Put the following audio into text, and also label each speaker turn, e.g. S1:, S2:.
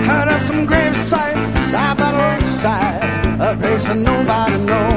S1: Heard of some grave sites out by the roadside, a place that nobody knows.